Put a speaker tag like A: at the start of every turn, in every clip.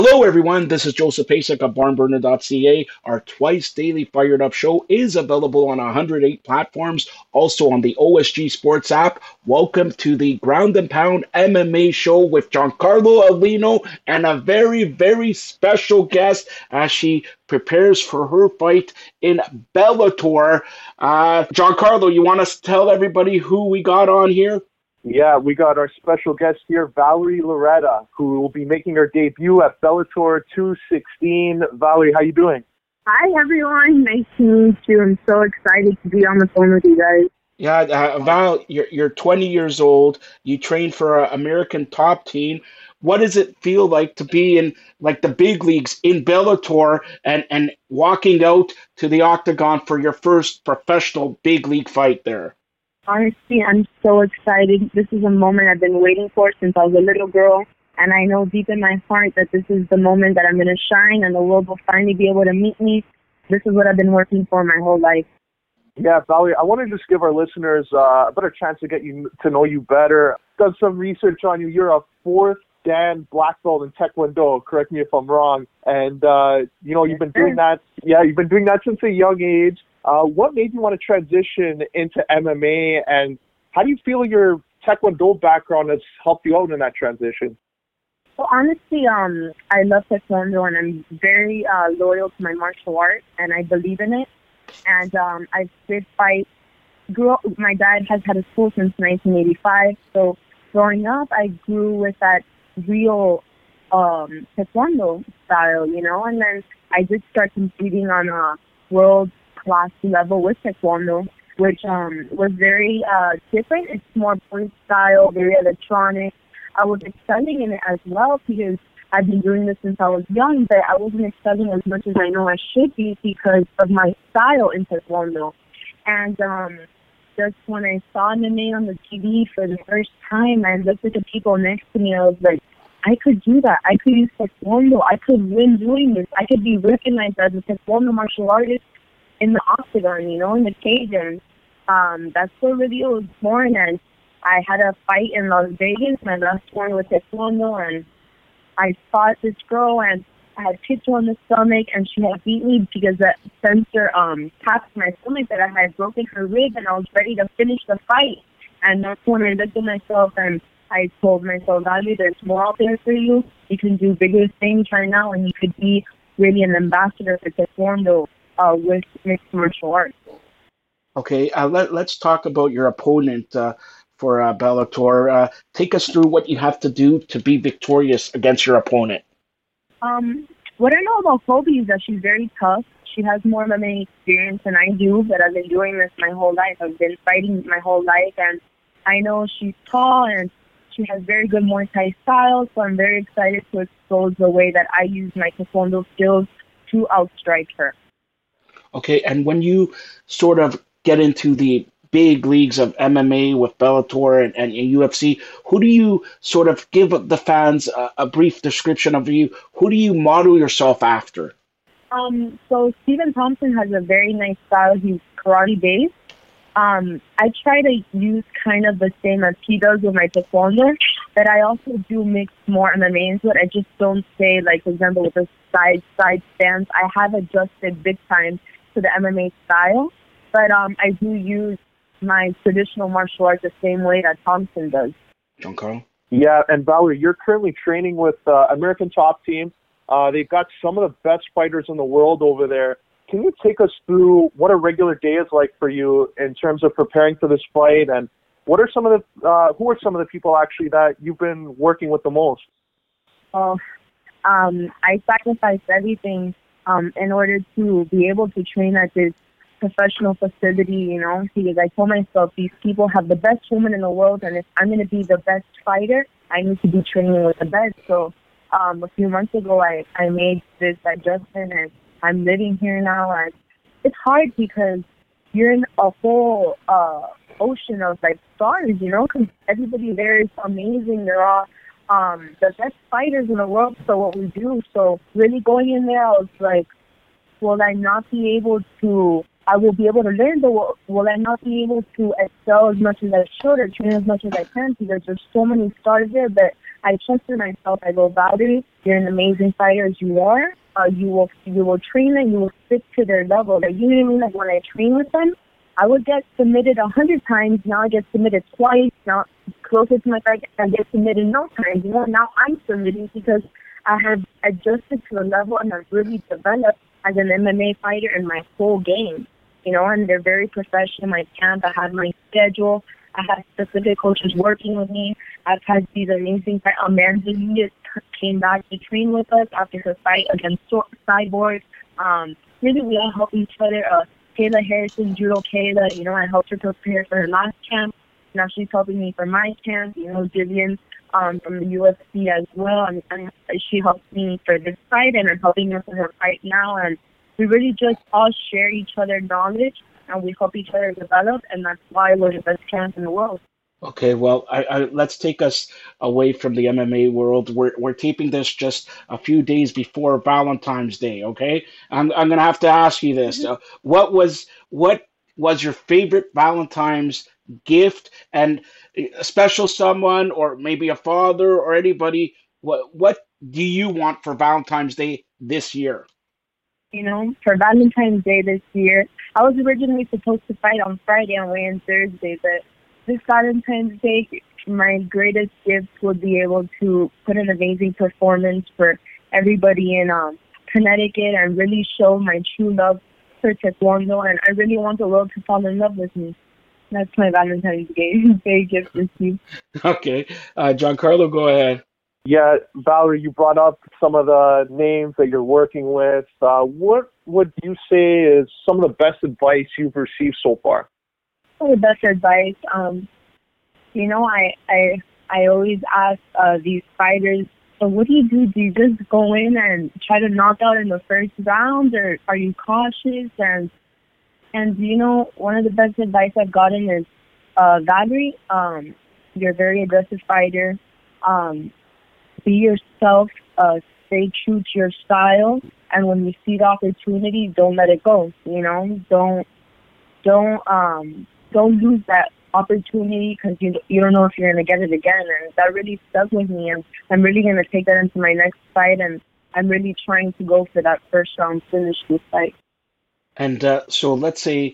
A: Hello, everyone. This is Joseph Pasek of barnburner.ca. Our twice daily Fired Up show is available on 108 platforms, also on the OSG Sports app. Welcome to the Ground and Pound MMA show with Giancarlo Alino and a very, very special guest as she prepares for her fight in Bellator. Giancarlo, you want to tell everybody who we got on here?
B: Yeah, we got our special guest here, Valerie Loretta, who will be making her debut at Bellator 216. Valerie, how you doing?
C: Hi, everyone. Nice to meet you. I'm so excited to be on the phone with you guys.
A: Yeah, Val, you're 20 years old. You train for an American top team. What does it feel like to be in like the big leagues in Bellator and walking out to the octagon for your first professional big league fight there?
C: Honestly, I'm so excited. This is a moment I've been waiting for since I was a little girl. And I know deep in my heart that this is the moment that I'm going to shine and the world will finally be able to meet me. This is what I've been working for my whole life.
B: Yeah, Valerie, I want to just give our listeners a better chance to get you to know you better. Done some research on you. You're a fourth Dan black belt in Taekwondo. Correct me if I'm wrong. And you've been doing that. Yeah, you've been doing that since a young age. What made you want to transition into MMA, and how do you feel your Taekwondo background has helped you out in that transition?
C: Well, honestly, I love Taekwondo, and I'm very loyal to my martial art, and I believe in it. And I did fight. Grew up. My dad has had a school since 1985, so growing up, I grew with that real Taekwondo style, And then I did start competing on a world class level with Taekwondo, which was very different. It's more point style, very electronic. I was excelling in it as well because I've been doing this since I was young, but I wasn't excelling as much as I know I should be because of my style in Taekwondo. And just when I saw MMA on the TV for the first time, I looked at the people next to me, I was like, I could do that. I could use Taekwondo. I could win doing this. I could be recognized as a Taekwondo martial artist in the octagon, in the cage. And that's where really it was born. And I had a fight in Las Vegas, my last one with Taekwondo, and I fought this girl, and I had kicked her on the stomach, and she had beat me because the sensor tapped my stomach that I had broken her rib, and I was ready to finish the fight. And that's when I looked at myself, and I told myself, Valerie, there's more out there for you. You can do bigger things right now, and you could be really an ambassador for Taekwondo with mixed martial arts.
A: Okay, let's talk about your opponent for Bellator. Take us through what you have to do to be victorious against your opponent.
C: What I know about Kobe is that she's very tough. She has more MMA experience than I do, but I've been doing this my whole life. I've been fighting my whole life, and I know she's tall and she has very good Muay Thai style, so I'm very excited to expose the way that I use my Taekwondo skills to outstrike her.
A: Okay, and when you sort of get into the big leagues of MMA with Bellator and UFC, who do you sort of give the fans a brief description of you? Who do you model yourself after?
C: So Stephen Thompson has a very nice style. He's karate based. I try to use kind of the same as he does with my Taekwondo, but I also do mix more MMA into it. I just don't say, like, for example, with the side stance. I have adjusted big time to the MMA style, but I do use my traditional martial arts the same way that Thompson does.
A: Giancarlo?
B: Yeah, and Valerie, you're currently training with American Top Team. They've got some of the best fighters in the world over there. Can you take us through what a regular day is like for you in terms of preparing for this fight, and what are some of the who are some of the people actually that you've been working with the most?
C: Well, I sacrificed everything in order to be able to train at this professional facility, because I told myself these people have the best women in the world, and if I'm going to be the best fighter, I need to be training with the best. So a few months ago, I made this adjustment, and I'm living here now. And it's hard because you're in a whole ocean of like stars, because everybody there is amazing. They're all the best fighters in the world. So what we do, so really going in there, I was like, will I not be able to? I will be able to learn, but will I not be able to excel as much as I should or train as much as I can? Because there's so many stars there, but I trusted myself. I go, Valerie, you're an amazing fighter as you are. You will train and you will stick to their level. Like, you know what I mean? Like, when I train with them, I would get submitted 100 times. Now I get submitted twice. Now, closer to my fight, I get submitted no times. You know, now I'm submitting because I have adjusted to the level and I've really developed as an MMA fighter in my whole game. You know, and they're very professional. My camp, I have my schedule. I have specific coaches working with me. I've had these amazing fights. Amanda Nunes came back to train with us after her fight against Cyborg. Really, we all help each other. Kayla Harrison, Judo Kayla, you know, I helped her prepare for her last camp. Now she's helping me for my camp. You know, Vivian from the UFC as well. And she helped me for this fight, and I'm helping her for her fight now. And we really just all share each other's knowledge, and we help each other develop, and that's why we're the best camp in the world.
A: Okay, well, let's take us away from the MMA world. We're taping this just a few days before Valentine's Day. Okay, I'm gonna have to ask you this: what was your favorite Valentine's gift, and a special someone, or maybe a father or anybody? What do you want for Valentine's Day this year?
C: You know, for Valentine's Day this year, I was originally supposed to fight on Friday and weigh in Thursday, but this Valentine's Day, my greatest gift would be able to put an amazing performance for everybody in Connecticut and really show my true love for Taekwondo, and I really want the world to fall in love with me. That's my Valentine's Day gift this year.
A: Okay, Giancarlo, go ahead.
B: Yeah, Valerie, you brought up some of the names that you're working with. What would you say is some of the best advice you've received so far?
C: The best advice, you know, I always ask these fighters, so what do you do? Do you just go in and try to knock out in the first round, or are you cautious? And you know, one of the best advice I've gotten is, Valerie, you're a very aggressive fighter. Be yourself, stay true to your style, and when you see the opportunity, don't let it go. You know, don't lose that opportunity because you don't know if you're gonna get it again. And that really stuck with me, and I'm really gonna take that into my next fight. And I'm really trying to go for that first round finish this fight.
A: And so let's say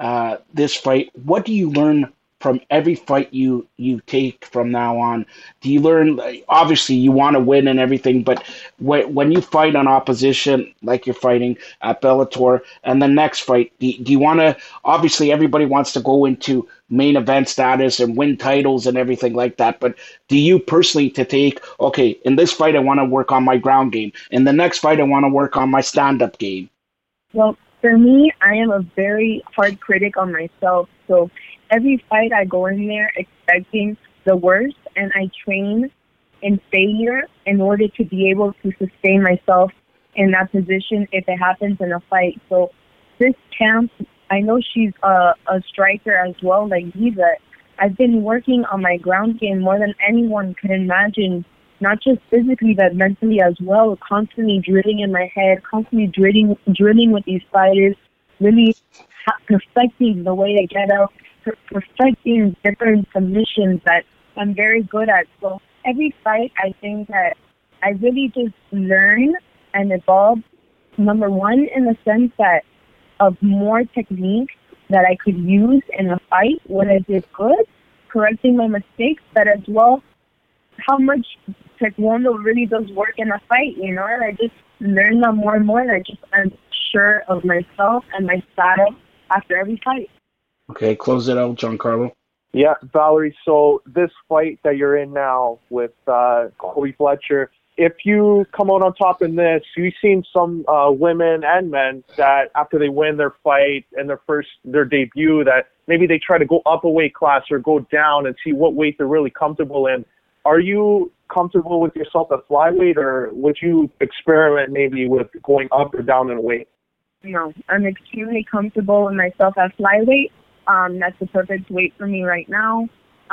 A: this fight, what do you learn from every fight you take from now on? Do you learn, like, obviously you want to win and everything, but when you fight on opposition, like you're fighting at Bellator, and the next fight, do you want to, obviously everybody wants to go into main event status and win titles and everything like that, but do you personally to take, okay, in this fight I want to work on my ground game, in the next fight I want to work on my stand-up game?
C: Well, for me, I am a very hard critic on myself, so every fight I go in there expecting the worst, and I train in failure in order to be able to sustain myself in that position if it happens in a fight. So this camp, I know she's a striker as well, like Giza. I've been working on my ground game more than anyone could imagine, not just physically but mentally as well, constantly drilling in my head, constantly drilling with these fighters, really perfecting the way they get out, perfecting different submissions that I'm very good at. So every fight, I think that I really just learn and evolve, number one, in the sense that of more technique that I could use in a fight when I did good, correcting my mistakes, but as well how much Taekwondo really does work in a fight, you know, and I just learn that more and more, and I'm sure of myself and my style after every fight.
A: Okay, close it out, Giancarlo.
B: Yeah, Valerie, so this fight that you're in now with Colby Fletcher, if you come out on top in this, you've seen some women and men that after they win their fight and their debut, that maybe they try to go up a weight class or go down and see what weight they're really comfortable in. Are you comfortable with yourself at flyweight, or would you experiment maybe with going up or down in weight?
C: No, I'm extremely comfortable with myself at flyweight. That's the perfect weight for me right now.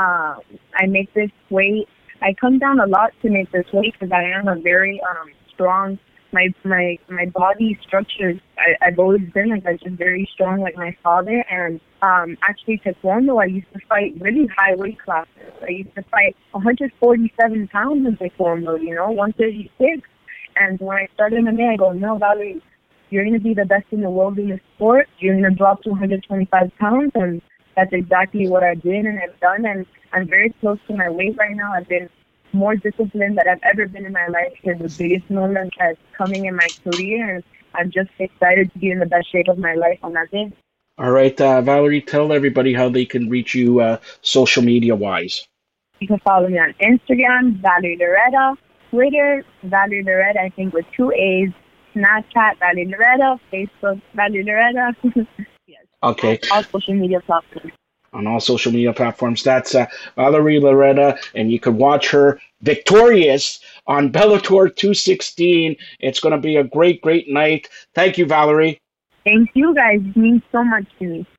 C: I make this weight. I come down a lot to make this weight because I am a very strong my body structures. I've always been like that, just very strong like my father. And actually taekwondo, I used to fight really high weight classes. I used to fight 147 pounds in taekwondo, 136. And when I started MMA, I go, no, Valerie, you're going to be the best in the world in this sport. You're going to drop to 125 pounds. And that's exactly what I did and I've done. And I'm very close to my weight right now. I've been more disciplined than I've ever been in my life. Because the biggest moment that's coming in my career. And I'm just excited to be in the best shape of my life on that day.
A: All right, Valerie, tell everybody how they can reach you social media-wise.
C: You can follow me on Instagram, Valerie Loretta, Twitter, Valerie Loretta, I think with 2 A's, Snapchat, Valerie Loretta, Facebook, Valerie Loretta. Yes.
A: Okay.
C: All social media platforms.
A: On all social media platforms. That's Valerie Loretta, and you can watch her victorious on Bellator 216. It's going to be a great, great night. Thank you, Valerie.
C: Thank you, guys. It means so much to me.